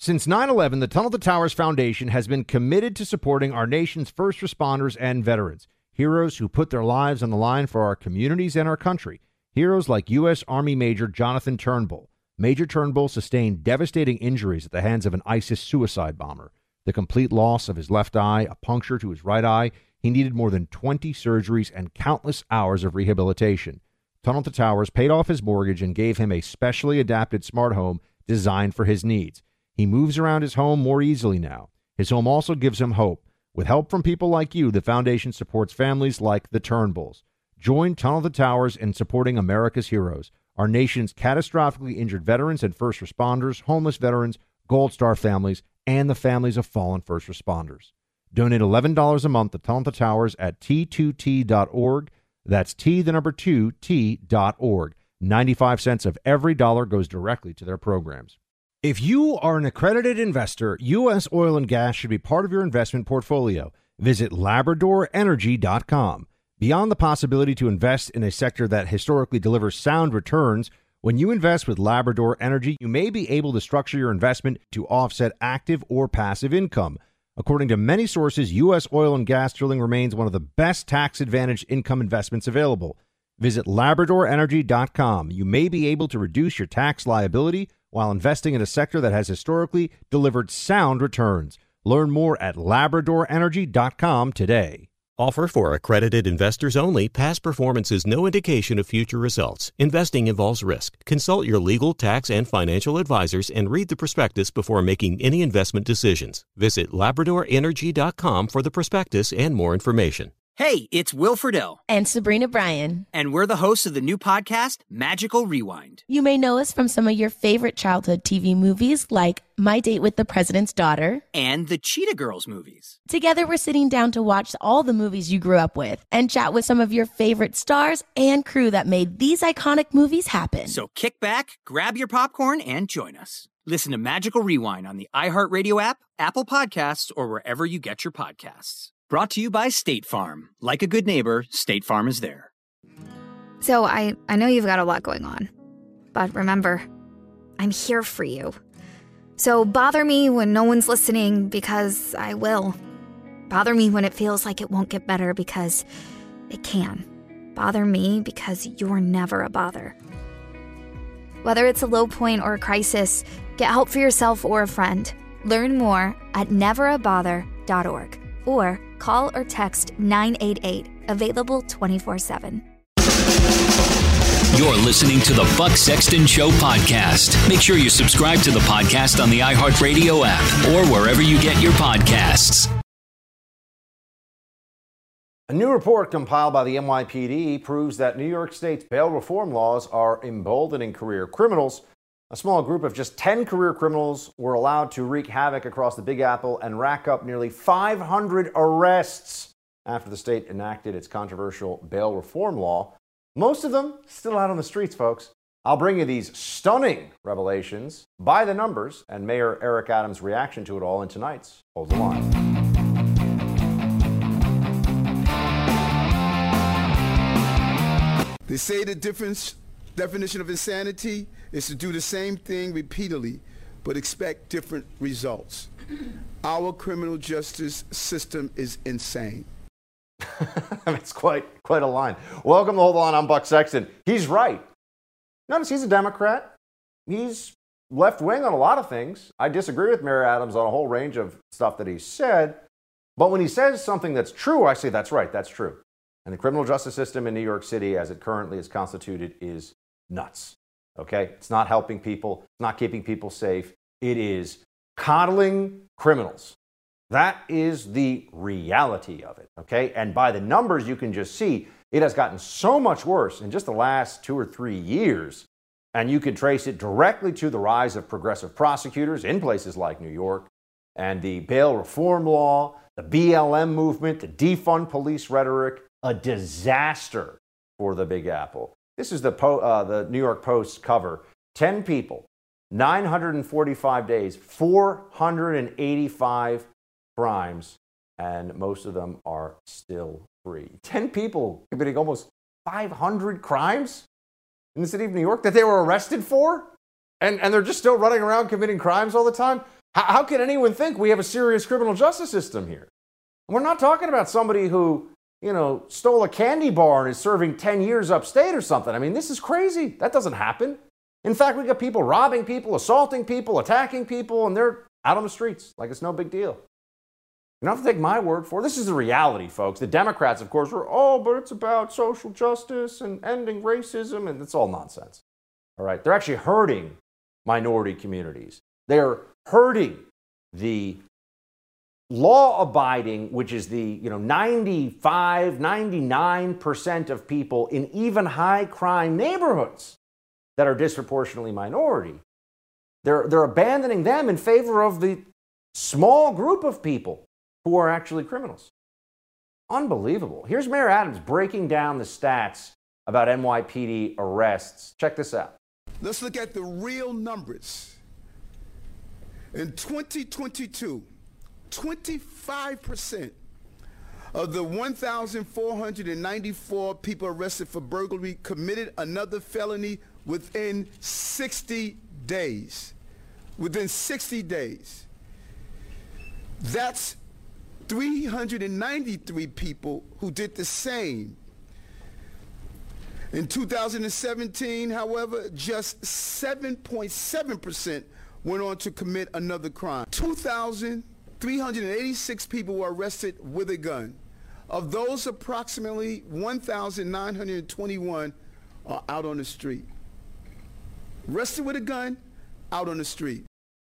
Since 9/11, the Tunnel to Towers Foundation has been committed to supporting our nation's first responders and veterans, heroes who put their lives on the line for our communities and our country. Heroes like U.S. Army Major Jonathan Turnbull. Major Turnbull sustained devastating injuries at the hands of an ISIS suicide bomber. The complete loss of his left eye, a puncture to his right eye. He needed more than 20 surgeries and countless hours of rehabilitation. Tunnel to Towers paid off his mortgage and gave him a specially adapted smart home designed for his needs. He moves around his home more easily now. His home also gives him hope. With help from people like you, the foundation supports families like the Turnbulls. Join Tunnel to Towers in supporting America's heroes, our nation's catastrophically injured veterans and first responders, homeless veterans, Gold Star families, and the families of fallen first responders. Donate $11 a month to Tunnel to Towers at T2T.org. That's T2T.org. 95 cents of every dollar goes directly to their programs. If you are an accredited investor, U.S. oil and gas should be part of your investment portfolio. Visit LabradorEnergy.com. Beyond the possibility to invest in a sector that historically delivers sound returns, when you invest with Labrador Energy, you may be able to structure your investment to offset active or passive income. According to many sources, U.S. oil and gas drilling remains one of the best tax-advantaged income investments available. Visit LabradorEnergy.com. You may be able to reduce your tax liability while investing in a sector that has historically delivered sound returns. Learn more at LabradorEnergy.com today. Offer for accredited investors only. Past performance is no indication of future results. Investing involves risk. Consult your legal, tax, and financial advisors and read the prospectus before making any investment decisions. Visit LabradorEnergy.com for the prospectus and more information. Hey, it's Will Friedle. And Sabrina Bryan. And we're the hosts of the new podcast, Magical Rewind. You may know us from some of your favorite childhood TV movies like My Date with the President's Daughter. And the Cheetah Girls movies. Together, we're sitting down to watch all the movies you grew up with and chat with some of your favorite stars and crew that made these iconic movies happen. So kick back, grab your popcorn, and join us. Listen to Magical Rewind on the iHeartRadio app, Apple Podcasts, or wherever you get your podcasts. Brought to you by State Farm. Like a good neighbor, State Farm is there. So I know you've got a lot going on. But remember, I'm here for you. So bother me when no one's listening, because I will. Bother me when it feels like it won't get better, because it can. Bother me because you're never a bother. Whether it's a low point or a crisis, get help for yourself or a friend. Learn more at neverabother.org. Or call or text 988, available 24/7. You're listening to the Buck Sexton Show podcast. Make sure you subscribe to the podcast on the iHeartRadio app or wherever you get your podcasts. A new report compiled by the NYPD proves that New York State's bail reform laws are emboldening career criminals. A small group of just 10 career criminals were allowed to wreak havoc across the Big Apple and rack up nearly 500 arrests after the state enacted its controversial bail reform law. Most of them still out on the streets, folks. I'll bring you these stunning revelations by the numbers and Mayor Eric Adams' reaction to it all in tonight's Hold the Line. They say the definition of insanity is to do the same thing repeatedly, but expect different results. Our criminal justice system is insane. It's quite a line. Welcome to Hold the Line. I'm Buck Sexton. He's right. Notice he's a Democrat. He's left-wing on a lot of things. I disagree with Mayor Adams on a whole range of stuff that he said. But when he says something that's true, I say that's right, that's true. And the criminal justice system in New York City, as it currently is constituted, is nuts. Okay? It's not helping people. It's not keeping people safe. It is coddling criminals. That is the reality of it. Okay? And by the numbers, you can just see it has gotten so much worse in just the last 2 or 3 years. And you can trace it directly to the rise of progressive prosecutors in places like New York and the bail reform law, the BLM movement, the defund police rhetoric, a disaster for the Big Apple. This is the New York Post cover. 10 people, 945 days, 485 crimes, and most of them are still free. 10 people committing almost 500 crimes in the city of New York that they were arrested for? And they're just still running around committing crimes all the time? How can anyone think we have a serious criminal justice system here? We're not talking about somebody who, stole a candy bar and is serving 10 years upstate or something. I mean, this is crazy. That doesn't happen. In fact, we got people robbing people, assaulting people, attacking people, and they're out on the streets like it's no big deal. You don't have to take my word for it. This is the reality, folks. The Democrats, of course, were, but it's about social justice and ending racism, and it's all nonsense. All right? They're actually hurting minority communities. They're hurting the law-abiding, which is the 95, 99% of people in even high-crime neighborhoods that are disproportionately minority. They're abandoning them in favor of the small group of people who are actually criminals. Unbelievable. Here's Mayor Adams breaking down the stats about NYPD arrests. Check this out. Let's look at the real numbers. In 2022, 25% of the 1,494 people arrested for burglary committed another felony within 60 days. Within 60 days. That's 393 people who did the same. In 2017, however, just 7.7% went on to commit another crime. 2,386 people were arrested with a gun. Of those, approximately 1,921 are out on the street. Arrested with a gun, out on the street.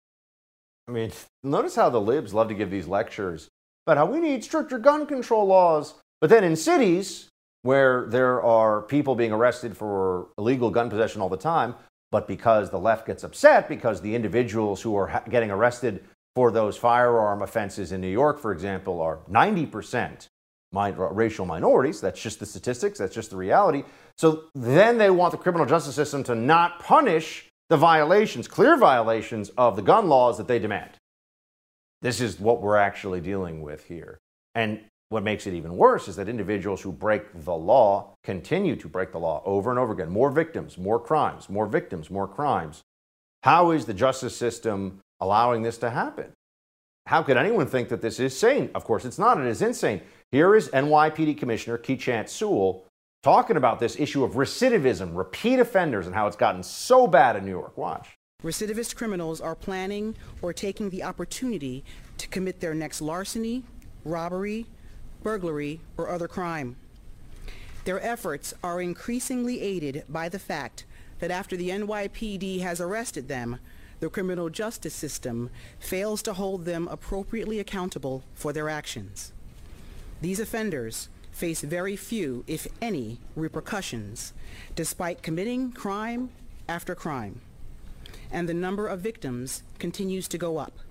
I mean, notice how the libs love to give these lectures about how we need stricter gun control laws. But then in cities where there are people being arrested for illegal gun possession all the time, but because the left gets upset because the individuals who are getting arrested for those firearm offenses in New York, for example, are 90% racial minorities. That's just the statistics. That's just the reality. So then they want the criminal justice system to not punish the violations, clear violations of the gun laws that they demand. This is what we're actually dealing with here. And what makes it even worse is that individuals who break the law continue to break the law over and over again. More victims, more crimes, more victims, more crimes. How is the justice system allowing this to happen? How could anyone think that this is sane? Of course it's not. It is insane. Here is NYPD Commissioner Keechant Sewell talking about this issue of recidivism, repeat offenders, and how it's gotten so bad in New York. Watch. Recidivist criminals are planning or taking the opportunity to commit their next larceny, robbery, burglary, or other crime. Their efforts are increasingly aided by the fact that after the NYPD has arrested them, the criminal justice system fails to hold them appropriately accountable for their actions. These offenders face very few, if any, repercussions, despite committing crime after crime. And the number of victims continues to go up.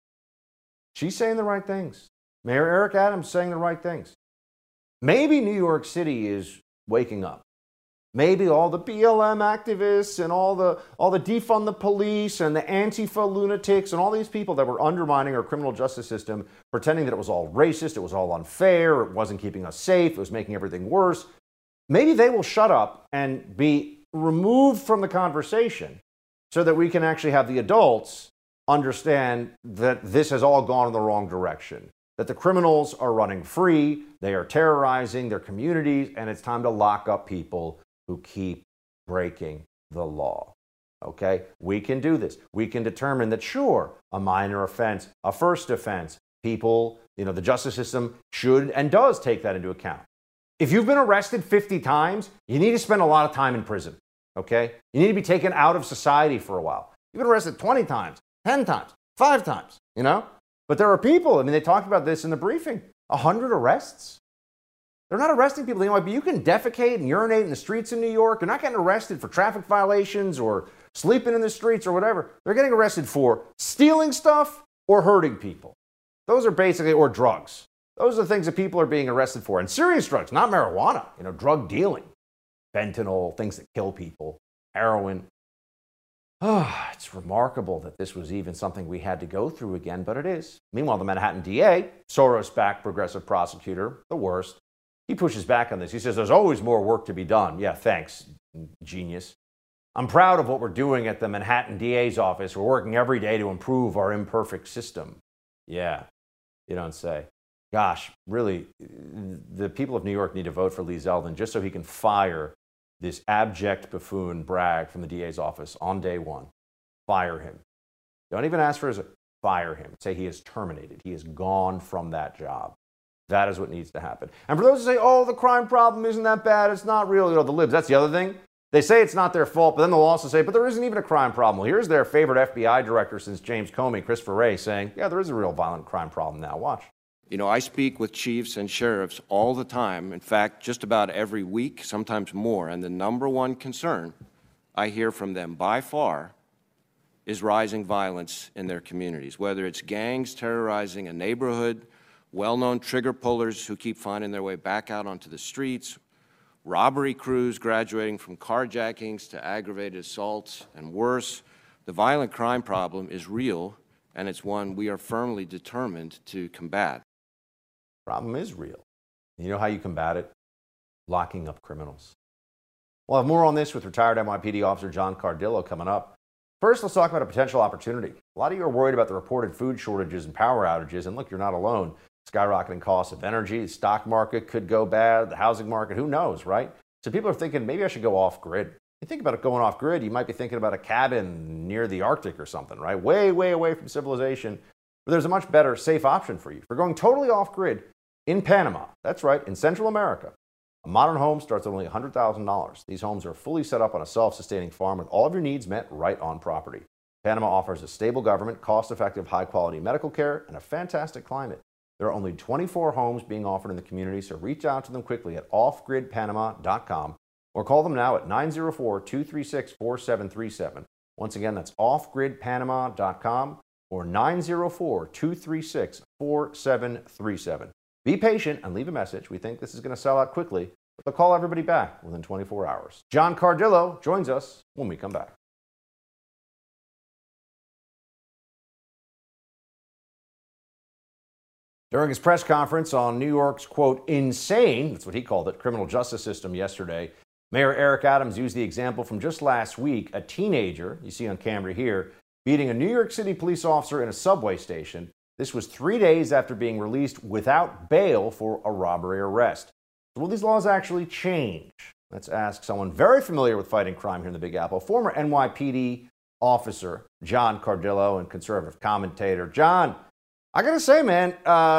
She's saying the right things. Mayor Eric Adams saying the right things. Maybe New York City is waking up. Maybe all the BLM activists and all the defund the police and the Antifa lunatics and all these people that were undermining our criminal justice system, pretending that it was all racist, it was all unfair, it wasn't keeping us safe, it was making everything worse. Maybe they will shut up and be removed from the conversation so that we can actually have the adults understand that this has all gone in the wrong direction, that the criminals are running free, they are terrorizing their communities, and it's time to lock up people who keep breaking the law. Okay? We can do this. We can determine that, sure, a minor offense, a first offense, people, the justice system should and does take that into account. If you've been arrested 50 times, you need to spend a lot of time in prison. Okay? You need to be taken out of society for a while. You've been arrested 20 times, 10 times, 5 times, But there are people, they talked about this in the briefing, 100 arrests. They're not arresting people. But you can defecate and urinate in the streets in New York. They're not getting arrested for traffic violations or sleeping in the streets or whatever. They're getting arrested for stealing stuff or hurting people. Those are basically, or drugs. Those are the things that people are being arrested for. And serious drugs, not marijuana, drug dealing, fentanyl, things that kill people, heroin. It's remarkable that this was even something we had to go through again, but it is. Meanwhile, the Manhattan DA, Soros-backed progressive prosecutor, the worst, he pushes back on this. He says there's always more work to be done. Yeah, thanks, genius. I'm proud of what we're doing at the Manhattan DA's office. We're working every day to improve our imperfect system. Yeah, you don't say. Gosh, really, the people of New York need to vote for Lee Zeldin just so he can fire this abject buffoon Bragg from the DA's office on day one. Fire him. Don't even ask for his, fire him. Say he is terminated. He is gone from that job. That is what needs to happen. And for those who say, oh, the crime problem isn't that bad, it's not real, the libs, that's the other thing. They say it's not their fault, but then they'll also say, but there isn't even a crime problem. Well, here's their favorite FBI director since James Comey, Christopher Wray, saying, yeah, there is a real violent crime problem now. Watch. You know, I speak with chiefs and sheriffs all the time. In fact, just about every week, sometimes more. And the number one concern I hear from them by far is rising violence in their communities, whether it's gangs terrorizing a neighborhood, well-known trigger pullers who keep finding their way back out onto the streets, robbery crews graduating from carjackings to aggravated assaults and worse. The violent crime problem is real, and it's one we are firmly determined to combat. Problem is real. You know how you combat it? Locking up criminals. We'll have more on this with retired NYPD officer John Cardillo coming up. First, let's talk about a potential opportunity. A lot of you are worried about the reported food shortages and power outages, and look, you're not alone. Skyrocketing costs of energy, the stock market could go bad, the housing market, who knows, right? So people are thinking, maybe I should go off-grid. You think about it going off-grid, you might be thinking about a cabin near the Arctic or something, right? Way, way away from civilization. But there's a much better, safe option for you. For going totally off-grid in Panama, that's right, in Central America, a modern home starts at only $100,000. These homes are fully set up on a self-sustaining farm with all of your needs met right on property. Panama offers a stable government, cost-effective, high-quality medical care, and a fantastic climate. There are only 24 homes being offered in the community, so reach out to them quickly at offgridpanama.com or call them now at 904-236-4737. Once again, that's offgridpanama.com or 904-236-4737. Be patient and leave a message. We think this is going to sell out quickly, but they'll call everybody back within 24 hours. John Cardillo joins us when we come back. During his press conference on New York's, quote, insane, that's what he called it, criminal justice system yesterday, Mayor Eric Adams used the example from just last week, a teenager, you see on camera here, beating a New York City police officer in a subway station. This was 3 days after being released without bail for a robbery arrest. So will these laws actually change? Let's ask someone very familiar with fighting crime here in the Big Apple, former NYPD officer John Cardillo and conservative commentator. John, I gotta say, man,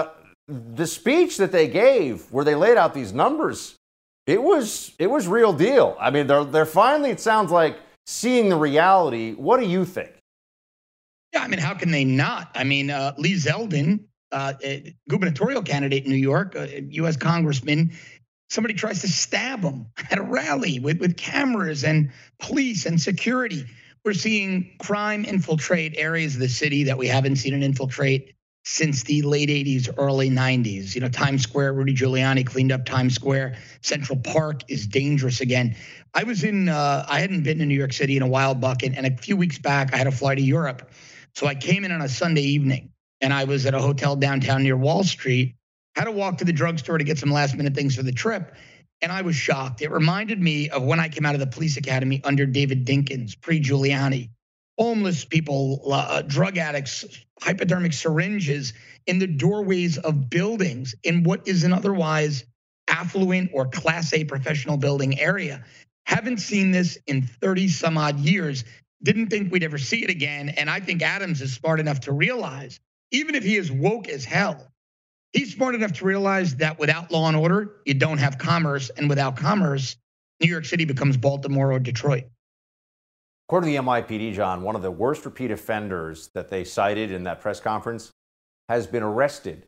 the speech that they gave where they laid out these numbers, it was real deal. I mean, they're finally, it sounds like, seeing the reality. What do you think? Yeah, I mean, how can they not? I mean, Lee Zeldin, gubernatorial candidate in New York, U.S. congressman, somebody tries to stab him at a rally with cameras and police and security. We're seeing crime infiltrate areas of the city that we haven't seen it infiltrate since the late 80s, early 90s. You know, Times Square, Rudy Giuliani cleaned up Times Square. Central Park is dangerous again. I hadn't been to New York City in a while, Buck, and a few weeks back, I had to fly to Europe. So I came in on a Sunday evening, and I was at a hotel downtown near Wall Street, had to walk to the drugstore to get some last-minute things for the trip, and I was shocked. It reminded me of when I came out of the police academy under David Dinkins, pre-Giuliani. Homeless people, drug addicts, hypodermic syringes in the doorways of buildings in what is an otherwise affluent or Class A professional building area. Haven't seen this in 30 some odd years. Didn't think we'd ever see it again. And I think Adams is smart enough to realize, even if he is woke as hell, he's smart enough to realize that without law and order, you don't have commerce. And without commerce, New York City becomes Baltimore or Detroit. According to the NYPD, John, one of the worst repeat offenders that they cited in that press conference has been arrested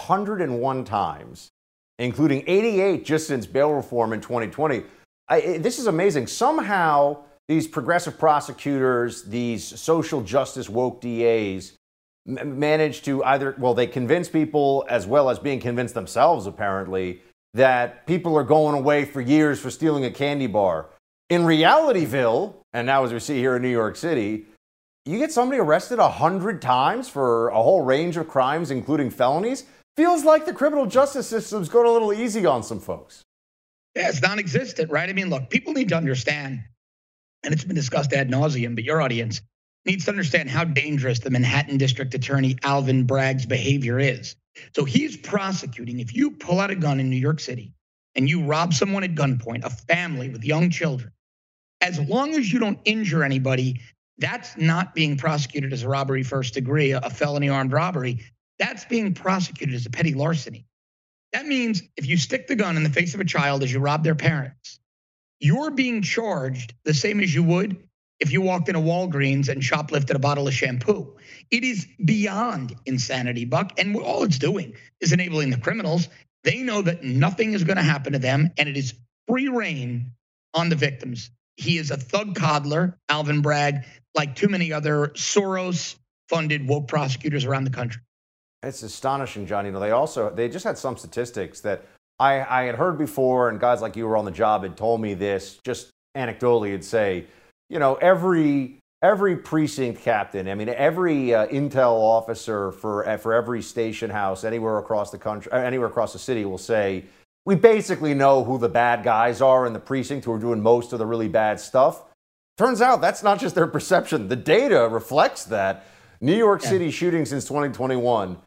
101 times, including 88 just since bail reform in 2020. This is amazing. Somehow, these progressive prosecutors, these social justice woke DAs, manage to they convince people, as well as being convinced themselves, apparently, that people are going away for years for stealing a candy bar. In Realityville, and now as we see here in New York City, you get somebody arrested 100 times for a whole range of crimes, including felonies. Feels like the criminal justice system's going a little easy on some folks. Yeah, it's non-existent, right? I mean, look, people need to understand, and it's been discussed ad nauseum, but your audience needs to understand how dangerous the Manhattan District Attorney Alvin Bragg's behavior is. So he's prosecuting. If you pull out a gun in New York City and you rob someone at gunpoint, a family with young children, as long as you don't injure anybody, that's not being prosecuted as a robbery first degree, a felony armed robbery. That's being prosecuted as a petty larceny. That means if you stick the gun in the face of a child as you rob their parents, you're being charged the same as you would if you walked into Walgreens and shoplifted a bottle of shampoo. It is beyond insanity, Buck. And all it's doing is enabling the criminals. They know that nothing is going to happen to them, and it is free reign on the victims. He is a thug coddler, Alvin Bragg, like too many other Soros-funded woke prosecutors around the country. It's astonishing, John. You know, they just had some statistics that I had heard before, and guys like you were on the job had told me this just anecdotally. It'd say, you know, every precinct captain, I mean, every intel officer for every station house anywhere across the country, anywhere across the city will say, we basically know who the bad guys are in the precinct who are doing most of the really bad stuff. Turns out that's not just their perception. The data reflects that. New York City shootings since 2021,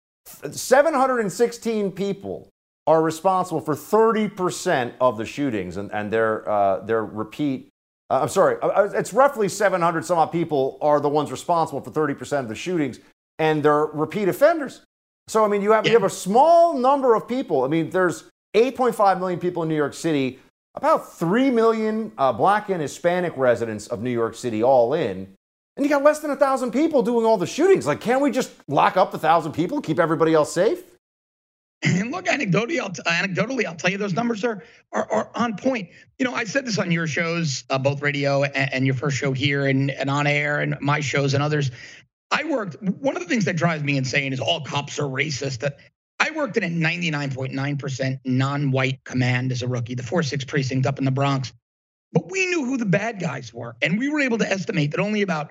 716 people are responsible for 30% of the shootings, and their repeat. It's roughly 700 some odd people are the ones responsible for 30% of the shootings, and they're repeat offenders. So I mean, you have a small number of people. I mean, there's 8.5 million people in New York City, about 3 million Black and Hispanic residents of New York City all in. And you got less than 1,000 people doing all the shootings. Like, can't we just lock up the 1,000 people, keep everybody else safe? And look, anecdotally, I'll tell you those numbers are on point. You know, I said this on your shows, both radio and your first show here and on air and my shows and others. One of the things that drives me insane is all cops are racist. I worked in a 99.9% non-white command as a rookie, the 4-6 precinct up in the Bronx. But we knew who the bad guys were. And we were able to estimate that only about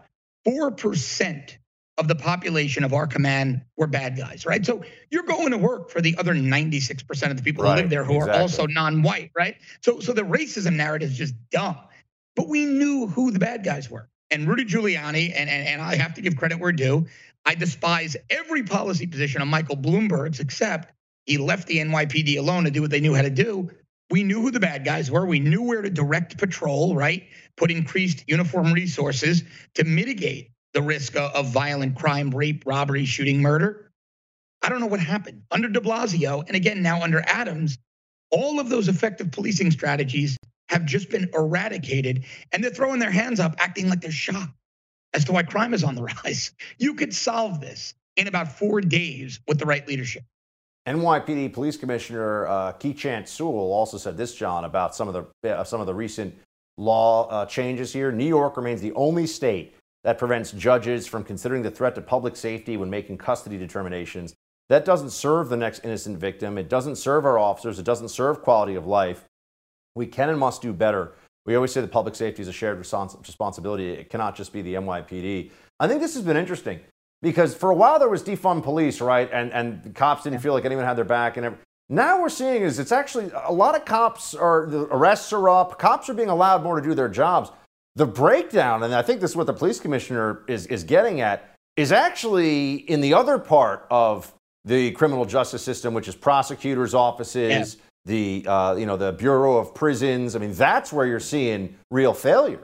4% of the population of our command were bad guys, right? So you're going to work for the other 96% of the people who live there who are also non-white, right? So the racism narrative is just dumb. But we knew who the bad guys were. And Rudy Giuliani, and I have to give credit where due, I despise every policy position of Michael Bloomberg's, except he left the NYPD alone to do what they knew how to do. We knew who the bad guys were. We knew where to direct patrol, right? Put increased uniform resources to mitigate the risk of violent crime, rape, robbery, shooting, murder. I don't know what happened. Under de Blasio, and again now under Adams, all of those effective policing strategies have just been eradicated, and they're throwing their hands up, acting like they're shocked as to why crime is on the rise. You could solve this in about 4 days with the right leadership. NYPD Police Commissioner Keechant Sewell also said this, John, about some of the recent law changes here. New York remains the only state that prevents judges from considering the threat to public safety when making custody determinations. That doesn't serve the next innocent victim. It doesn't serve our officers. It doesn't serve quality of life. We can and must do better. We always say that public safety is a shared responsibility. It cannot just be the NYPD. I think this has been interesting because for a while there was defund police, right? And the cops didn't feel like anyone had their back. And now we're seeing is it's actually a lot of the arrests are up. Cops are being allowed more to do their jobs. The breakdown, and I think this is what the police commissioner is getting at, is actually in the other part of the criminal justice system, which is prosecutors' offices, the Bureau of Prisons. I mean, that's where you're seeing real failure.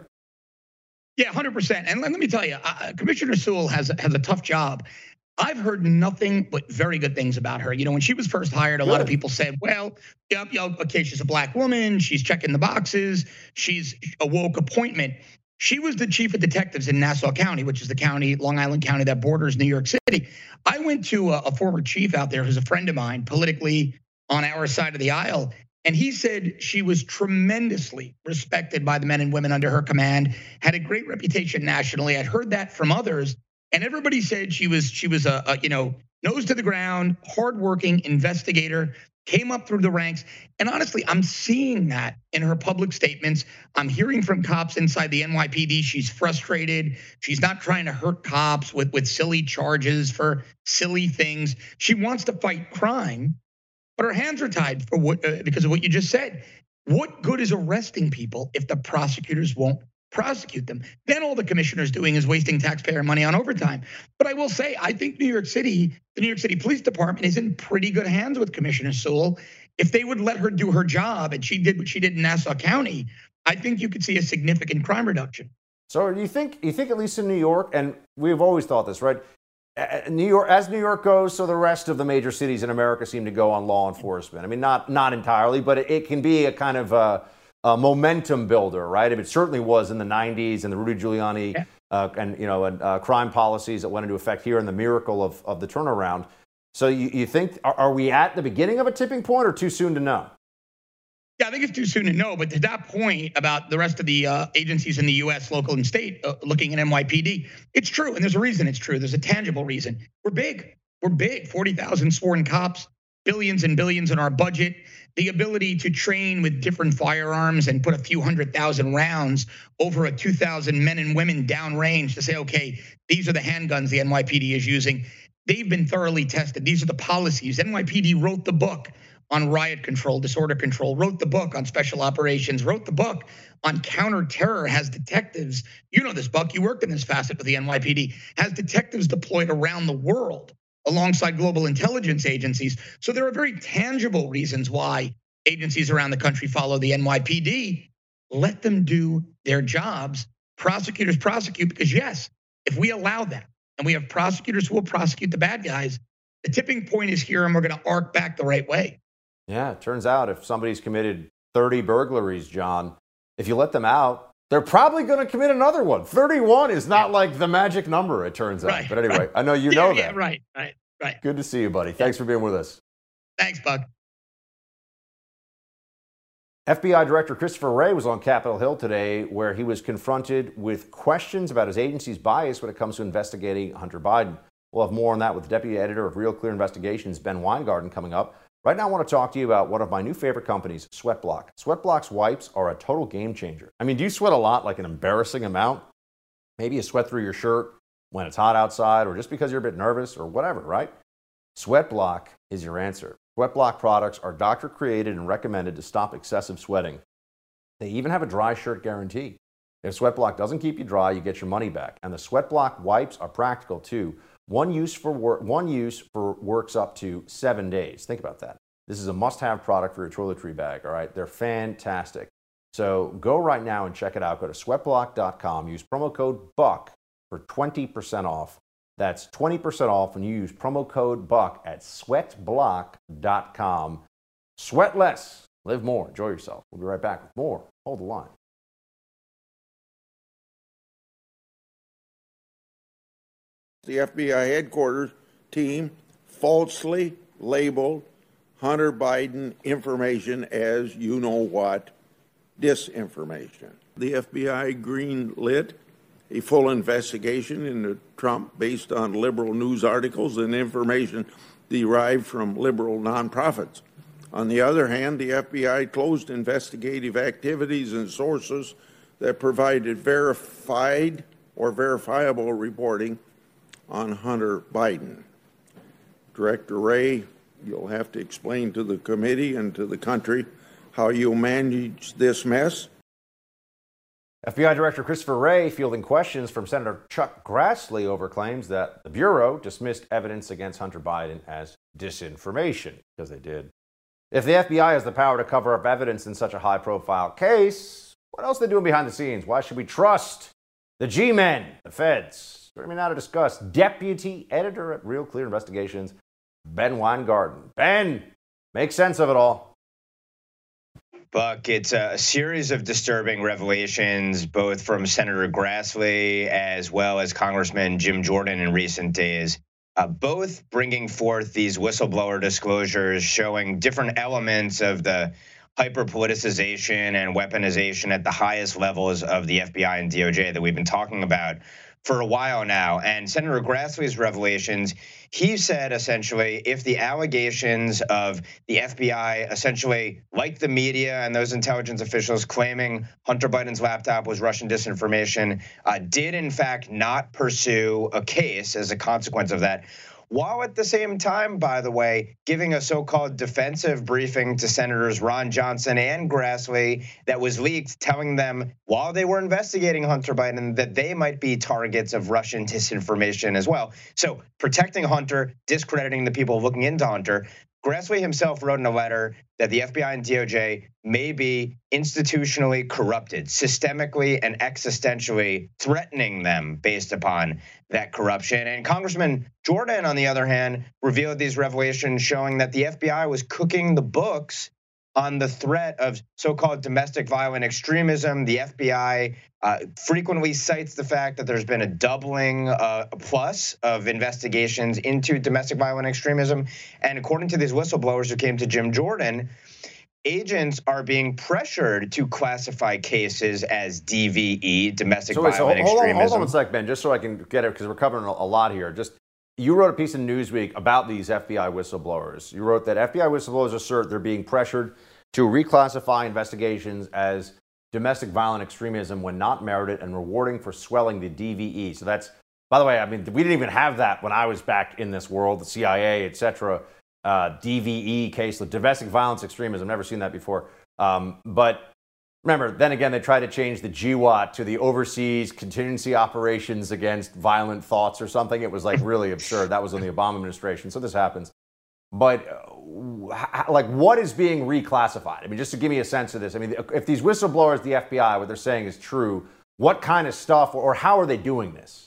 Yeah, 100%. And let me tell you, Commissioner Sewell has a tough job. I've heard nothing but very good things about her. You know, when she was first hired, a lot of people said, well, okay, she's a Black woman. She's checking the boxes. She's a woke appointment. She was the chief of detectives in Nassau County, which is the county, Long Island County, that borders New York City. I went to a former chief out there who's a friend of mine, politically on our side of the aisle. And he said she was tremendously respected by the men and women under her command, had a great reputation nationally. I'd heard that from others. And everybody said she was a nose to the ground, hardworking investigator, came up through the ranks. And honestly, I'm seeing that in her public statements. I'm hearing from cops inside the NYPD. She's frustrated. She's not trying to hurt cops with silly charges for silly things. She wants to fight crime, but her hands are tied because of what you just said. What good is arresting people if the prosecutors won't prosecute them. Then all the commissioner's doing is wasting taxpayer money on overtime. But I will say, I think the New York City Police Department is in pretty good hands with Commissioner Sewell. If they would let her do her job and she did what she did in Nassau County, I think you could see a significant crime reduction. So you think at least in New York, and we've always thought this, right? New York goes, so the rest of the major cities in America seem to go on law enforcement. I mean, not entirely, but it can be a kind of a momentum builder, right? It certainly was in the 90s and the Rudy Giuliani and crime policies that went into effect here and the miracle of the turnaround. So you think, are we at the beginning of a tipping point or too soon to know? Yeah, I think it's too soon to know. But to that point about the rest of the agencies in the U.S., local and state, looking at NYPD, it's true. And there's a reason it's true. There's a tangible reason. We're big. 40,000 sworn cops, billions and billions in our budget, the ability to train with different firearms and put a few 100,000 rounds over a 2,000 men and women downrange to say, okay, these are the handguns the NYPD is using. They've been thoroughly tested. These are the policies. NYPD wrote the book on riot control, disorder control, wrote the book on special operations, wrote the book on counterterror, has detectives, you know this, Buck, you worked in this facet with the NYPD, has detectives deployed around the world alongside global intelligence agencies. So there are very tangible reasons why agencies around the country follow the NYPD. Let them do their jobs. Prosecutors prosecute, because yes, if we allow that, and we have prosecutors who will prosecute the bad guys, the tipping point is here and we're going to arc back the right way. Yeah, it turns out if somebody's committed 30 burglaries, John, if you let them out, they're probably going to commit another one. 31 is not like the magic number, it turns out. But anyway, I know you know that. Yeah, right. Good to see you, buddy. Thanks for being with us. Thanks, Buck. FBI Director Christopher Wray was on Capitol Hill today, where he was confronted with questions about his agency's bias when it comes to investigating Hunter Biden. We'll have more on that with Deputy Editor of Real Clear Investigations, Ben Weingarten, coming up. Right now, I want to talk to you about one of my new favorite companies, Sweatblock. Sweatblock's wipes are a total game changer. I mean, do you sweat a lot, like an embarrassing amount? Maybe you sweat through your shirt when it's hot outside, or just because you're a bit nervous, or whatever, right? Sweatblock is your answer. Sweatblock products are doctor-created and recommended to stop excessive sweating. They even have a dry shirt guarantee. If Sweatblock doesn't keep you dry, you get your money back. And the Sweatblock wipes are practical, too. One use for works up to 7 days. Think about that. This is a must-have product for your toiletry bag, all right? They're fantastic. So go right now and check it out. Go to sweatblock.com. Use promo code BUCK for 20% off. That's 20% off when you use promo code BUCK at sweatblock.com. Sweat less. Live more. Enjoy yourself. We'll be right back with more. Hold the line. The FBI headquarters team falsely labeled Hunter Biden information as you-know-what disinformation. The FBI greenlit a full investigation into Trump based on liberal news articles and information derived from liberal nonprofits. On the other hand, the FBI closed investigative activities and sources that provided verified or verifiable reporting on Hunter Biden. Director Wray, you'll have to explain to the committee and to the country how you'll manage this mess. FBI Director Christopher Wray fielding questions from Senator Chuck Grassley over claims that the Bureau dismissed evidence against Hunter Biden as disinformation, because they did. If the FBI has the power to cover up evidence in such a high-profile case, what else are they doing behind the scenes? Why should we trust the G-men, the feds? Joining me now to discuss Deputy Editor at Real Clear Investigations, Ben Weingarten. Ben, make sense of it all. Buck, it's a series of disturbing revelations, both from Senator Grassley as well as Congressman Jim Jordan in recent days, both bringing forth these whistleblower disclosures showing different elements of the hyper-politicization and weaponization at the highest levels of the FBI and DOJ that we've been talking about for a while now. And Senator Grassley's revelations, he said essentially, if the allegations of the FBI essentially, like the media and those intelligence officials claiming Hunter Biden's laptop was Russian disinformation, did in fact not pursue a case as a consequence of that, while at the same time, by the way, giving a so-called defensive briefing to Senators Ron Johnson and Grassley that was leaked, telling them while they were investigating Hunter Biden that they might be targets of Russian disinformation as well. So protecting Hunter, discrediting the people looking into Hunter. Grassley himself wrote in a letter that the FBI and DOJ may be institutionally corrupted, systemically and existentially threatening them based upon that corruption. And Congressman Jordan, on the other hand, revealed these revelations showing that the FBI was cooking the books on the threat of so-called domestic violent extremism. The FBI frequently cites the fact that there's been a doubling plus of investigations into domestic violent extremism. And according to these whistleblowers who came to Jim Jordan, agents are being pressured to classify cases as DVE, domestic violent extremism. Hold on a sec, Ben, just so I can get it, because we're covering a lot here. You wrote a piece in Newsweek about these FBI whistleblowers. You wrote that FBI whistleblowers assert they're being pressured to reclassify investigations as domestic violent extremism when not merited and rewarding for swelling the DVE. So that's, by the way, I mean, we didn't even have that when I was back in this world, the CIA, et cetera. DVE case, the domestic violence extremism. Never seen that before. But remember, then again, they tried to change the GWOT to the Overseas Contingency Operations Against Violent Thoughts or something. It was like really absurd. That was in the Obama administration. So this happens. But like, what is being reclassified? I mean, just to give me a sense of this. I mean, if these whistleblowers, the FBI, what they're saying is true, what kind of stuff or how are they doing this?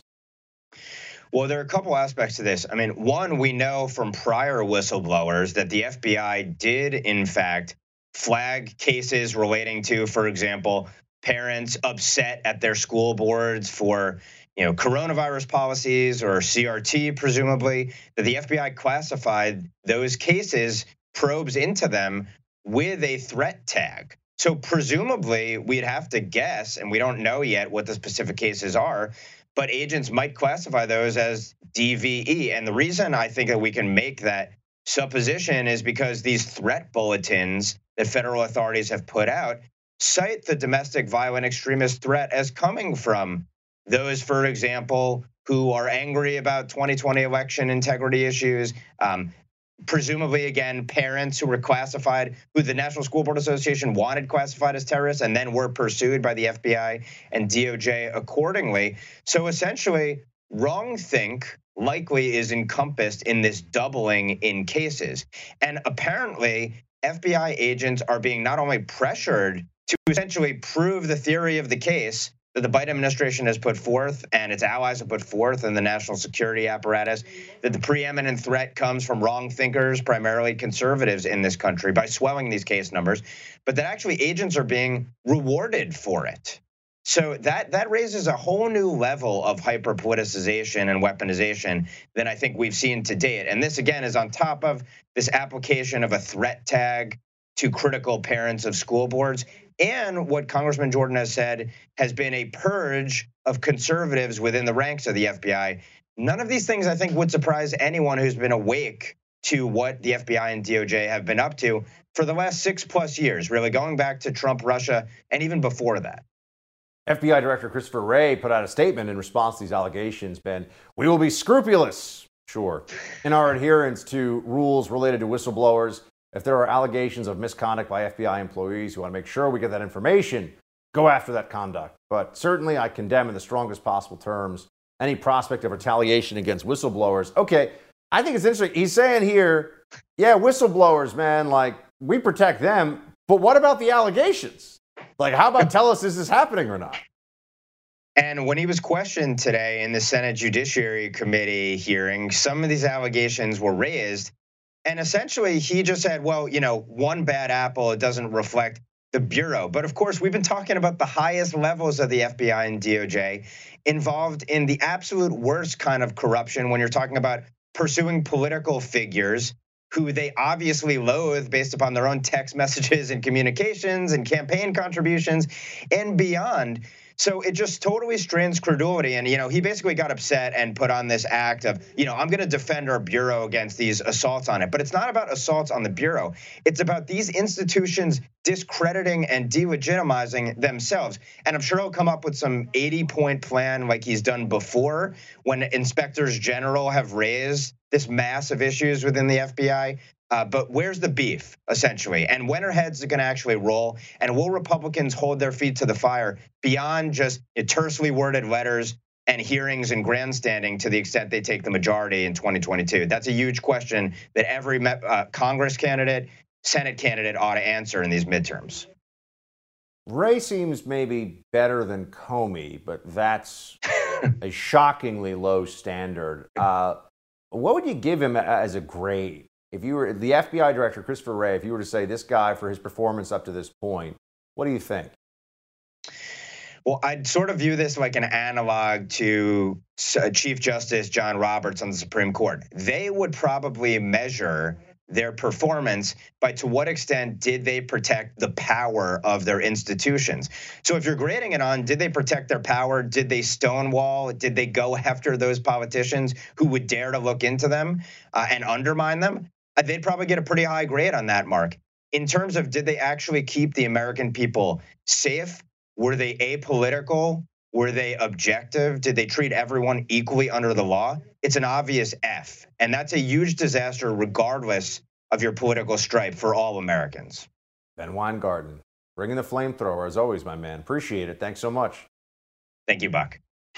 Well, there are a couple aspects to this. I mean, one, we know from prior whistleblowers that the FBI did, in fact, flag cases relating to, for example, parents upset at their school boards for, coronavirus policies or CRT, presumably, that the FBI classified those cases, probes into them, with a threat tag. So presumably, we'd have to guess, and we don't know yet what the specific cases are, but agents might classify those as DVE. And the reason I think that we can make that supposition is because these threat bulletins that federal authorities have put out cite the domestic violent extremist threat as coming from those, for example, who are angry about 2020 election integrity issues, presumably, again, parents who were classified, who the National School Board Association wanted classified as terrorists and then were pursued by the FBI and DOJ accordingly. So essentially, wrongthink likely is encompassed in this doubling in cases. And apparently, FBI agents are being not only pressured to essentially prove the theory of the case that the Biden administration has put forth and its allies have put forth in the national security apparatus, that the preeminent threat comes from wrong thinkers, primarily conservatives in this country, by swelling these case numbers, but that actually agents are being rewarded for it. So that raises a whole new level of hyper-politicization and weaponization than I think we've seen to date. And this, again, is on top of this application of a threat tag to critical parents of school boards, and what Congressman Jordan has said has been a purge of conservatives within the ranks of the FBI. None of these things, I think, would surprise anyone who's been awake to what the FBI and DOJ have been up to for the last 6+ years, really going back to Trump, Russia, and even before that. FBI Director Christopher Wray put out a statement in response to these allegations, Ben. We will be scrupulous, sure, in our adherence to rules related to whistleblowers. If there are allegations of misconduct by FBI employees, we want to make sure we get that information, go after that conduct. But certainly I condemn in the strongest possible terms any prospect of retaliation against whistleblowers. Okay, I think it's interesting. He's saying here, yeah, whistleblowers, man, like, we protect them, but what about the allegations? Like, how about tell us, is this happening or not? And when he was questioned today in the Senate Judiciary Committee hearing, some of these allegations were raised. And essentially, he just said, well, one bad apple, it doesn't reflect the Bureau. But of course, we've been talking about the highest levels of the FBI and DOJ involved in the absolute worst kind of corruption when you're talking about pursuing political figures who they obviously loathe based upon their own text messages and communications and campaign contributions and beyond. So it just totally strains credulity. And, he basically got upset and put on this act of, I'm going to defend our Bureau against these assaults on it. But it's not about assaults on the Bureau. It's about these institutions discrediting and delegitimizing themselves. And I'm sure he'll come up with some 80-point plan like he's done before when inspectors general have raised this mass of issues within the FBI. But where's the beef, essentially? And when are heads going to actually roll? And will Republicans hold their feet to the fire beyond just tersely worded letters and hearings and grandstanding to the extent they take the majority in 2022? That's a huge question that every Congress candidate, Senate candidate ought to answer in these midterms. Wray seems maybe better than Comey, but that's a shockingly low standard. What would you give him as a grade? If you were the FBI director, Christopher Wray, if you were to say this guy for his performance up to this point, what do you think? Well, I'd sort of view this like an analog to Chief Justice John Roberts on the Supreme Court. They would probably measure their performance by to what extent did they protect the power of their institutions. So if you're grading it on, did they protect their power? Did they stonewall? Did they go after those politicians who would dare to look into them and undermine them? They'd probably get a pretty high grade on that, Mark. In terms of did they actually keep the American people safe? Were they apolitical? Were they objective? Did they treat everyone equally under the law? It's an obvious F. And that's a huge disaster regardless of your political stripe for all Americans. Ben Weingarten, bringing the flamethrower as always, my man. Appreciate it. Thanks so much. Thank you, Buck.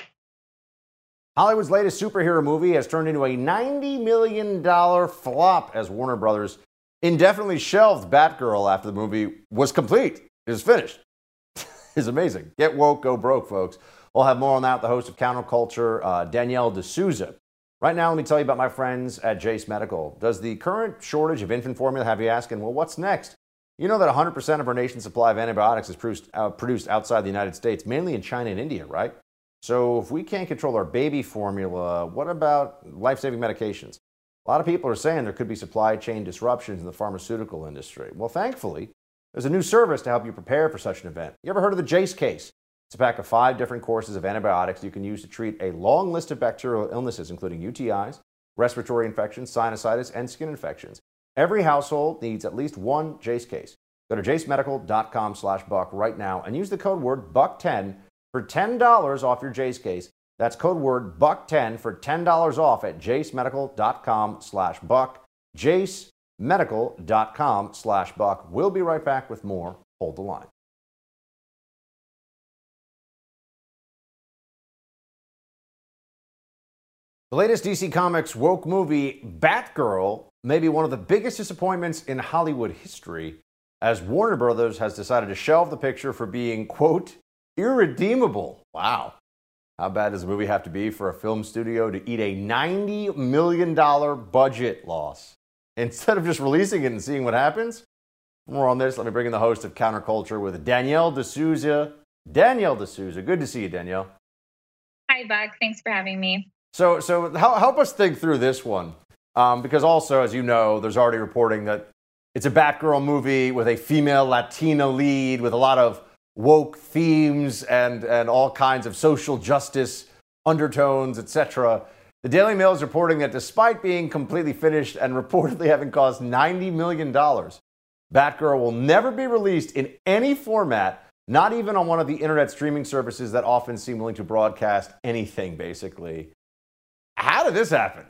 Hollywood's latest superhero movie has turned into a $90 million flop as Warner Brothers indefinitely shelved Batgirl after the movie was complete. It was finished. It's amazing. Get woke, go broke, folks. We'll have more on that with the host of Counterculture, Danielle D'Souza. Right now, let me tell you about my friends at Jase Medical. Does the current shortage of infant formula have you asking, well, what's next? You know that 100% of our nation's supply of antibiotics is produced outside the United States, mainly in China and India, right? So if we can't control our baby formula, what about life-saving medications? A lot of people are saying there could be supply chain disruptions in the pharmaceutical industry. Well, thankfully, there's a new service to help you prepare for such an event. You ever heard of the Jase case? It's a pack of 5 different courses of antibiotics you can use to treat a long list of bacterial illnesses, including UTIs, respiratory infections, sinusitis, and skin infections. Every household needs at least one Jase case. Go to jasemedical.com/buck right now and use the code word BUCK10 for $10 off your Jase case. That's code word BUCK10 for $10 off at jasemedical.com/buck. jasemedical.com/buck. We'll be right back with more. Hold the line. The latest DC Comics woke movie, Batgirl, may be one of the biggest disappointments in Hollywood history, as Warner Brothers has decided to shelve the picture for being, quote, irredeemable. Wow. How bad does the movie have to be for a film studio to eat a $90 million budget loss? Instead of just releasing it and seeing what happens? More on this, let me bring in the host of Counterculture with Danielle D'Souza. Danielle D'Souza, good to see you, Danielle. Hi, Buck. Thanks for having me. So help us think through this one. Because also, as you know, there's already reporting that it's a Batgirl movie with a female Latina lead with a lot of woke themes and all kinds of social justice undertones, etc. The Daily Mail is reporting that despite being completely finished and reportedly having cost $90 million, Batgirl will never be released in any format, not even on one of the internet streaming services that often seem willing to broadcast anything, basically. How did this happen?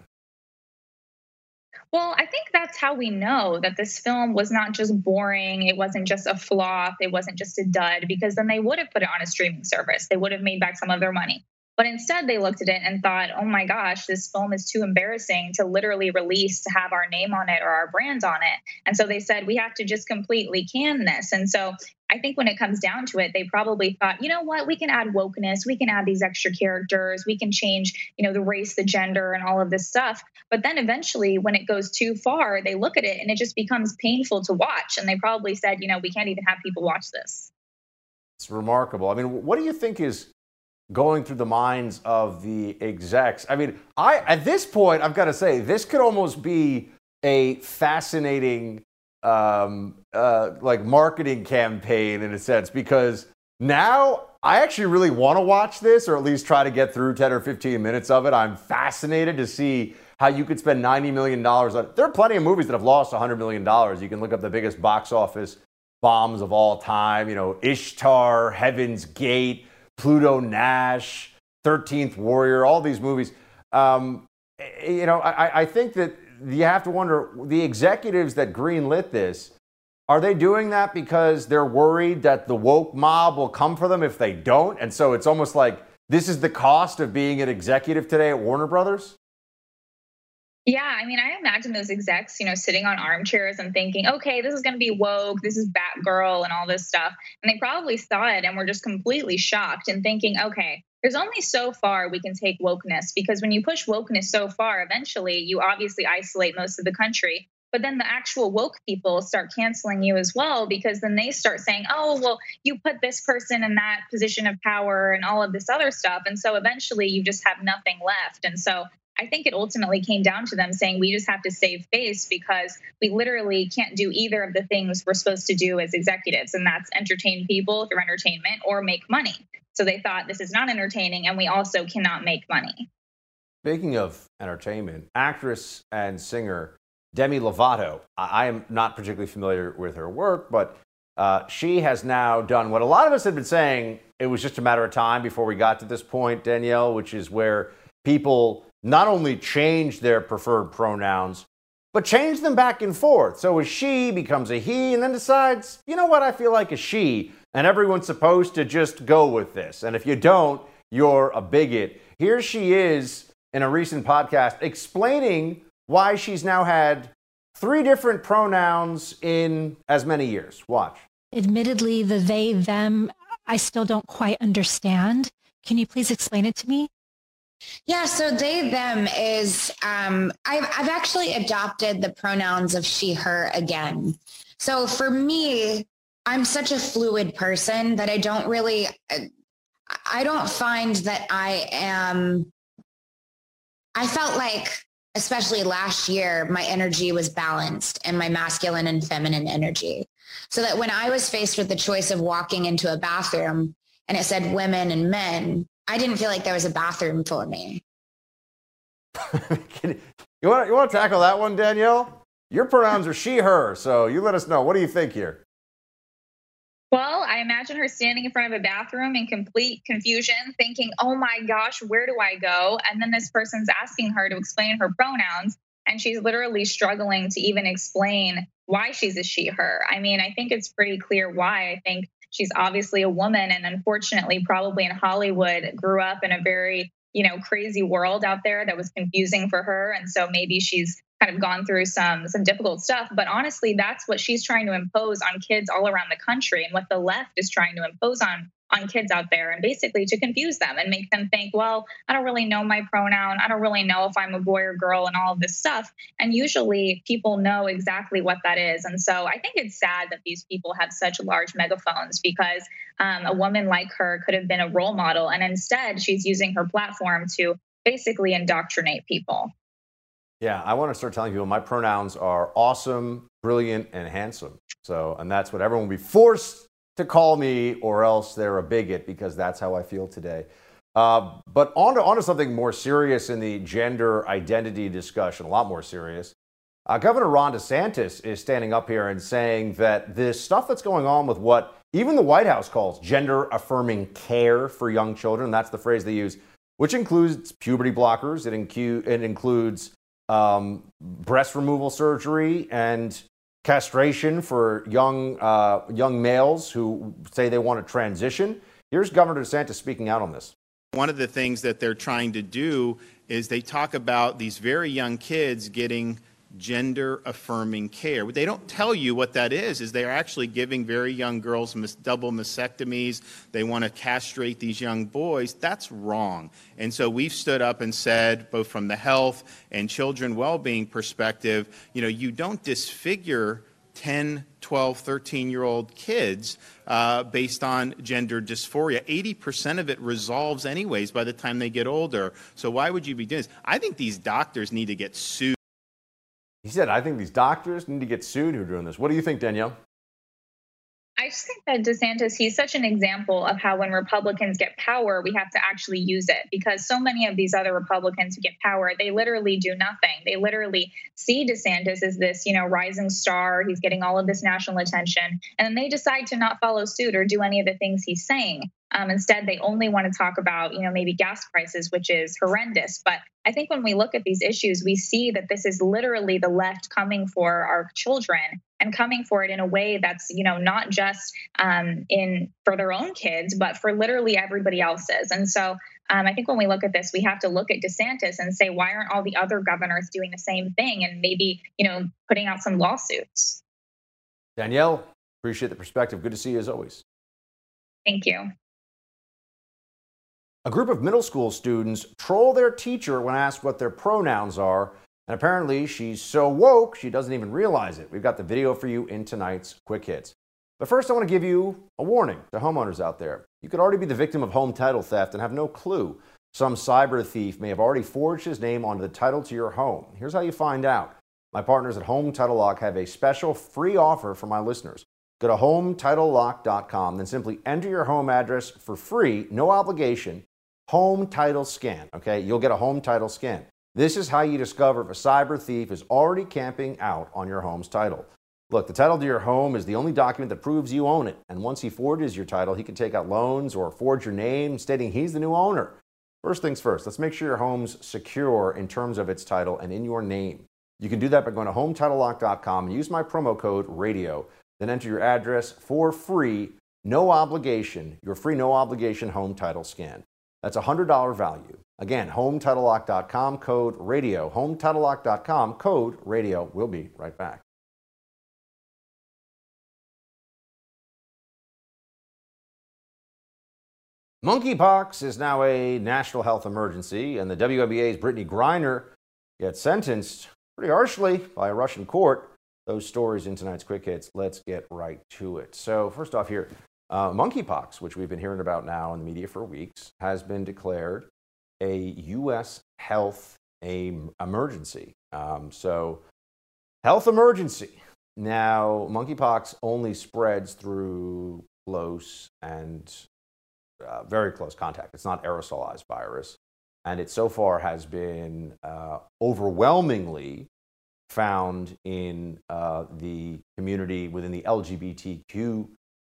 Well, I think that's how we know that this film was not just boring. It wasn't just a flop. It wasn't just a dud, because then they would have put it on a streaming service. They would have made back some of their money. But instead, they looked at it and thought, oh my gosh, this film is too embarrassing to literally release, to have our name on it or our brand on it. And so they said, we have to just completely can this. And so I think when it comes down to it, they probably thought, you know what, we can add wokeness, we can add these extra characters, we can change, the race, the gender, and all of this stuff. But then eventually, when it goes too far, they look at it and it just becomes painful to watch. And they probably said, we can't even have people watch this. It's remarkable. I mean, what do you think is going through the minds of the execs? I mean, at this point, I've got to say, this could almost be a fascinating marketing campaign in a sense, because Now, I actually really want to watch this, or at least try to get through 10 or 15 minutes of it. I'm fascinated to see how you could spend $90 million on it. There are plenty of movies that have lost $100 million. You can look up the biggest box office bombs of all time. You know, Ishtar, Heaven's Gate, Pluto Nash, 13th Warrior, all these movies. You know, I think that you have to wonder, the executives that greenlit this, are they doing that because they're worried that the woke mob will come for them if they don't? And so it's almost like this is the cost of being an executive today at Warner Brothers? Yeah, I mean, I imagine those execs, you know, sitting on armchairs and thinking, okay, this is going to be woke, this is Batgirl and all this stuff. And they probably saw it and were just completely shocked and thinking, okay, there's only so far we can take wokeness, because when you push wokeness so far, eventually you obviously isolate most of the country. But then the actual woke people start canceling you as well, because then they start saying, oh, well, you put this person in that position of power and all of this other stuff. And so eventually you just have nothing left. And so I think it ultimately came down to them saying, we just have to save face because we literally can't do either of the things we're supposed to do as executives. And that's entertain people through entertainment or make money. So they thought, this is not entertaining, and we also cannot make money. Speaking of entertainment, actress and singer Demi Lovato. I am not particularly familiar with her work, but she has now done what a lot of us had been saying. It was just a matter of time before we got to this point, Danielle, which is where people not only change their preferred pronouns, but change them back and forth. So a she becomes a he and then decides, you know what, I feel like a she, and everyone's supposed to just go with this. And if you don't, you're a bigot. Here she is in a recent podcast explaining why she's now had 3 different pronouns in as many years. Watch. Admittedly, the they, them, I still don't quite understand. Can you please explain it to me? Yeah, so they, them is, I've actually adopted the pronouns of she, her again. So for me, I'm such a fluid person that I don't find that I felt like, especially last year, my energy was balanced and my masculine and feminine energy. So that when I was faced with the choice of walking into a bathroom and it said women and men, I didn't feel like there was a bathroom for me. You want to tackle that one, Danielle? Your pronouns are she, her, so you let us know. What do you think here? Well, I imagine her standing in front of a bathroom in complete confusion, thinking, oh my gosh, where do I go? And then this person's asking her to explain her pronouns, and she's literally struggling to even explain why she's a she, her. I mean, I think it's pretty clear why. I think she's obviously a woman, and unfortunately, probably in Hollywood, grew up in a very, crazy world out there that was confusing for her. And so maybe she's kind of gone through some difficult stuff. But honestly, that's what she's trying to impose on kids all around the country, and what the left is trying to impose on kids out there, and basically to confuse them and make them think, well, I don't really know my pronoun. I don't really know if I'm a boy or girl and all of this stuff. And usually people know exactly what that is. And so I think it's sad that these people have such large megaphones, because a woman like her could have been a role model. And instead, she's using her platform to basically indoctrinate people. Yeah, I want to start telling people my pronouns are awesome, brilliant, and handsome. And that's what everyone will be forced to call me, or else they're a bigot, because that's how I feel today. But on to something more serious in the gender identity discussion, a lot more serious. Governor Ron DeSantis is standing up here and saying that this stuff that's going on with what even the White House calls gender-affirming care for young children, that's the phrase they use, which includes puberty blockers, it includes breast removal surgery and castration for young males who say they want to transition. Here's Governor DeSantis speaking out on this. One of the things that they're trying to do is they talk about these very young kids getting gender-affirming care. What they don't tell you what that is they're actually giving very young girls double mastectomies. They want to castrate these young boys. That's wrong. And so we've stood up and said, both from the health and children well-being perspective, you don't disfigure 10, 12, 13-year-old kids based on gender dysphoria. 80% of it resolves anyways by the time they get older. So why would you be doing this? I think these doctors need to get sued. He said, I think these doctors need to get sued who are doing this. What do you think, Danielle? I just think that DeSantis, he's such an example of how when Republicans get power, we have to actually use it, because so many of these other Republicans who get power, they literally do nothing. They literally see DeSantis as this, rising star. He's getting all of this national attention, and then they decide to not follow suit or do any of the things he's saying. Instead, they only want to talk about, maybe gas prices, which is horrendous. But I think when we look at these issues, we see that this is literally the left coming for our children and coming for it in a way that's, not just for their own kids, but for literally everybody else's. And so I think when we look at this, we have to look at DeSantis and say, why aren't all the other governors doing the same thing and maybe, putting out some lawsuits? Danielle, appreciate the perspective. Good to see you as always. Thank you. A group of middle school students troll their teacher when asked what their pronouns are, and apparently she's so woke she doesn't even realize it. We've got the video for you in tonight's Quick Hits. But first, I want to give you a warning to homeowners out there. You could already be the victim of home title theft and have no clue. Some cyber thief may have already forged his name onto the title to your home. Here's how you find out. My partners at Home Title Lock have a special free offer for my listeners. Go to HomeTitleLock.com, then simply enter your home address for free, no obligation. Home title scan, okay? You'll get a home title scan. This is how you discover if a cyber thief is already camping out on your home's title. Look, the title to your home is the only document that proves you own it. And once he forges your title, he can take out loans or forge your name stating he's the new owner. First things first, let's make sure your home's secure in terms of its title and in your name. You can do that by going to HomeTitleLock.com and use my promo code RADIO. Then enter your address for free, no obligation, your free no obligation home title scan. That's a $100 value. Again, HomeTitleLock.com, code RADIO. HomeTitleLock.com, code RADIO. We'll be right back. Monkeypox is now a national health emergency, and the WNBA's Brittany Griner gets sentenced pretty harshly by a Russian court. Those stories in tonight's Quick Hits. Let's get right to it. So first off here, monkeypox, which we've been hearing about now in the media for weeks, has been declared a U.S. health emergency. So health emergency. Now, monkeypox only spreads through close and very close contact. It's not aerosolized virus. And it so far has been overwhelmingly found in the community within the LGBTQIA+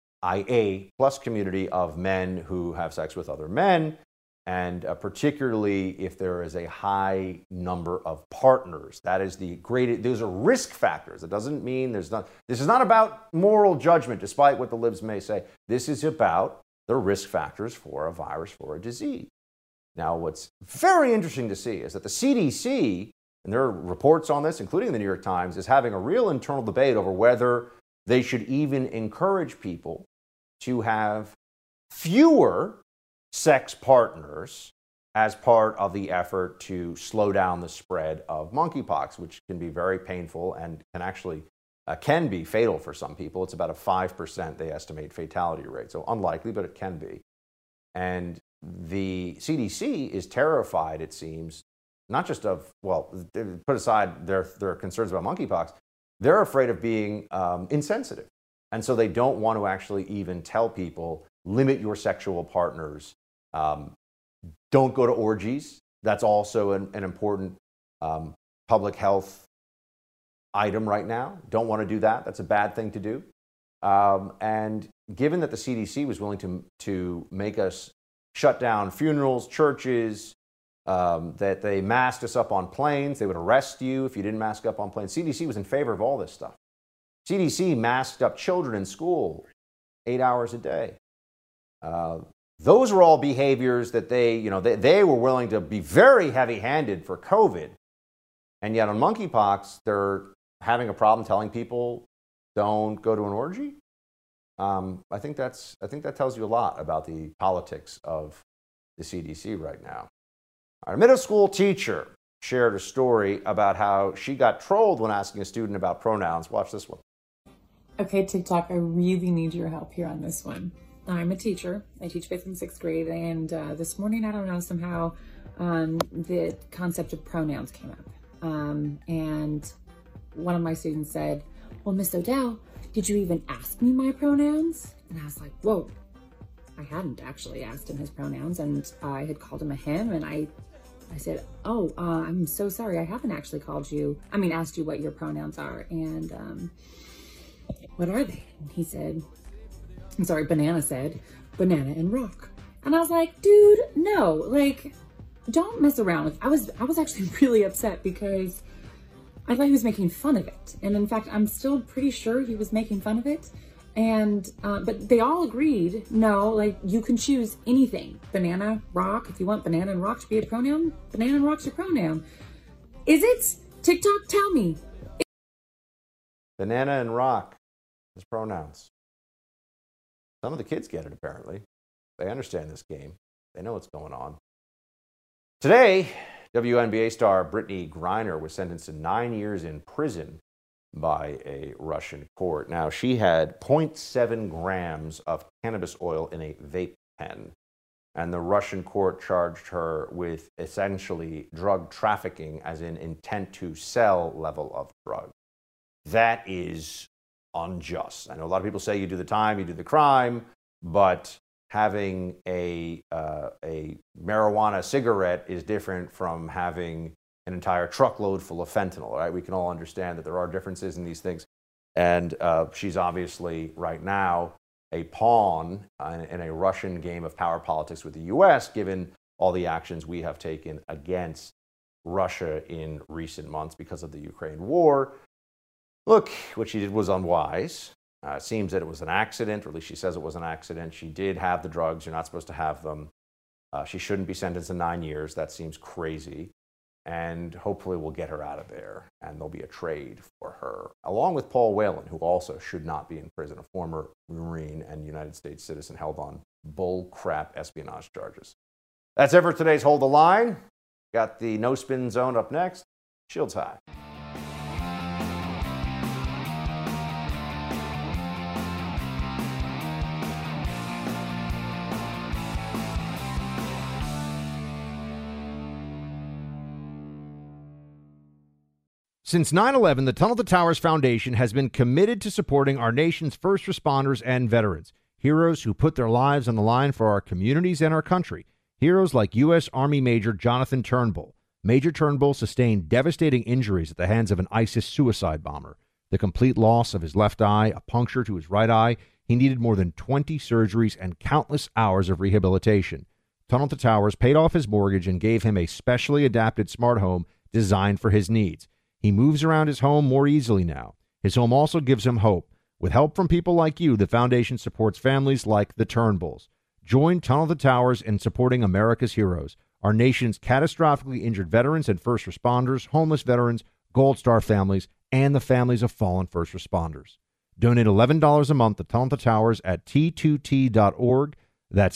community of men who have sex with other men, and particularly if there is a high number of partners. That is the greatest. Those are risk factors. It doesn't mean this is not about moral judgment, despite what the libs may say. This is about the risk factors for a virus, for a disease. Now, what's very interesting to see is that the CDC, and there are reports on this, including the New York Times, is having a real internal debate over whether they should even encourage people to have fewer sex partners as part of the effort to slow down the spread of monkeypox, which can be very painful and can be fatal for some people. It's about a 5%, they estimate, fatality rate. So unlikely, but it can be. And the CDC is terrified, it seems, not just of, put aside their concerns about monkeypox, they're afraid of being insensitive. And so they don't want to actually even tell people, limit your sexual partners. Don't go to orgies. That's also an important public health item right now. Don't want to do that. That's a bad thing to do. And given that the CDC was willing to make us shut down funerals, churches, that they masked us up on planes, they would arrest you if you didn't mask up on planes. CDC was in favor of all this stuff. CDC masked up children in school 8 hours a day. Those were all behaviors that they were willing to be very heavy-handed for COVID. And yet on monkeypox, they're having a problem telling people don't go to an orgy. I think that tells you a lot about the politics of the CDC right now. Our middle school teacher shared a story about how she got trolled when asking a student about pronouns. Watch this one. Okay, TikTok, I really need your help here on this one. I'm a teacher. I teach 5th and 6th grade, and this morning, I don't know, somehow the concept of pronouns came up. And one of my students said, well, Miss Odell, did you even ask me my pronouns? And I was like, whoa, I hadn't actually asked him his pronouns, and I had called him a him, and I said, I'm so sorry, I haven't actually asked you what your pronouns are, and what are they? And he said, Banana said, banana and rock. And I was like, dude, no, like, don't mess around with, I was actually really upset because I thought he was making fun of it. And in fact, I'm still pretty sure he was making fun of it. And, but they all agreed, no, like, you can choose anything. Banana, rock, if you want banana and rock to be a pronoun, banana and rock's your pronoun. Is it? TikTok, tell me. Banana and rock is pronouns. Some of the kids get it, apparently. They understand this game. They know what's going on. Today, WNBA star Brittany Griner was sentenced to 9 years in prison by a Russian court. Now, she had 0.7 grams of cannabis oil in a vape pen, and the Russian court charged her with essentially drug trafficking, as in intent to sell level of drug. That is unjust. I know a lot of people say you do the time, you do the crime, but having a marijuana cigarette is different from having an entire truckload full of fentanyl, right? We can all understand that there are differences in these things. And she's obviously right now a pawn in a Russian game of power politics with the U.S., given all the actions we have taken against Russia in recent months because of the Ukraine war. Look, what she did was unwise. It seems that it was an accident, or at least she says it was an accident. She did have the drugs. You're not supposed to have them. She shouldn't be sentenced to 9 years. That seems crazy. And hopefully we'll get her out of there, and there'll be a trade for her, along with Paul Whelan, who also should not be in prison, a former Marine and United States citizen held on bull crap espionage charges. That's it for today's Hold the Line. Got the No Spin Zone up next. Shields high. Since 9/11, the Tunnel to Towers Foundation has been committed to supporting our nation's first responders and veterans, heroes who put their lives on the line for our communities and our country. Heroes like U.S. Army Major Jonathan Turnbull. Major Turnbull sustained devastating injuries at the hands of an ISIS suicide bomber. The complete loss of his left eye, a puncture to his right eye. He needed more than 20 surgeries and countless hours of rehabilitation. Tunnel to Towers paid off his mortgage and gave him a specially adapted smart home designed for his needs. He moves around his home more easily now. His home also gives him hope. With help from people like you, the foundation supports families like the Turnbulls. Join Tunnel to Towers in supporting America's heroes, our nation's catastrophically injured veterans and first responders, homeless veterans, Gold Star families, and the families of fallen first responders. Donate $11 a month to Tunnel to Towers at T2T.org. That's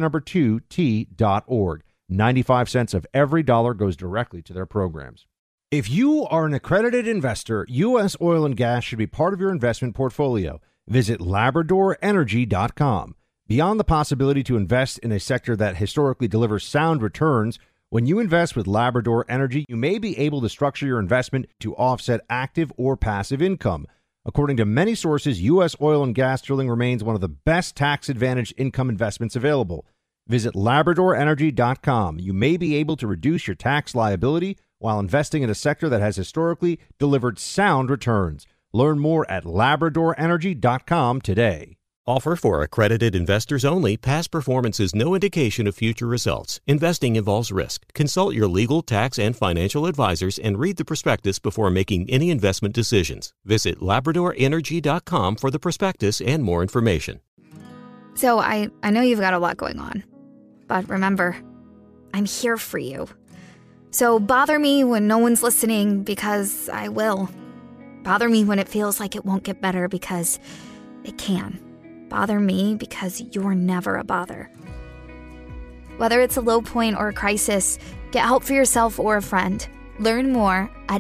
T2T.org. 95 cents of every dollar goes directly to their programs. If you are an accredited investor, U.S. oil and gas should be part of your investment portfolio. Visit LabradorEnergy.com. Beyond the possibility to invest in a sector that historically delivers sound returns, when you invest with Labrador Energy, you may be able to structure your investment to offset active or passive income. According to many sources, U.S. oil and gas drilling remains one of the best tax-advantaged income investments available. Visit LabradorEnergy.com. You may be able to reduce your tax liability while investing in a sector that has historically delivered sound returns. Learn more at LabradorEnergy.com today. Offer for accredited investors only. Past performance is no indication of future results. Investing involves risk. Consult your legal, tax, and financial advisors and read the prospectus before making any investment decisions. Visit LabradorEnergy.com for the prospectus and more information. So I know you've got a lot going on, but remember, I'm here for you. So bother me when no one's listening, because I will. Bother me when it feels like it won't get better, because it can. Bother me because you're never a bother. Whether it's a low point or a crisis, get help for yourself or a friend. Learn more at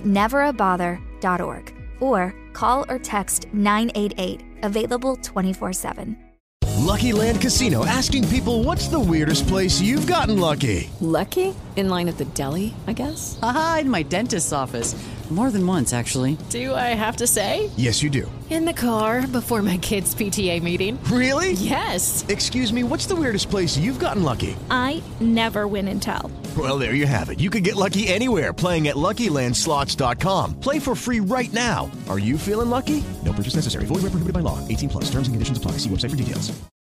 neverabother.org or call or text 988, available 24/7. Lucky Land Casino, asking people, what's the weirdest place you've gotten lucky? Lucky? In line at the deli, I guess? Aha, in my dentist's office. More than once, actually. Do I have to say? Yes, you do. In the car before my kids' PTA meeting. Really? Yes. Excuse me, what's the weirdest place you've gotten lucky? I never win and tell. Well, there you have it. You can get lucky anywhere, playing at LuckyLandSlots.com. Play for free right now. Are you feeling lucky? No purchase necessary. Void where prohibited by law. 18 plus. Terms and conditions apply. See website for details.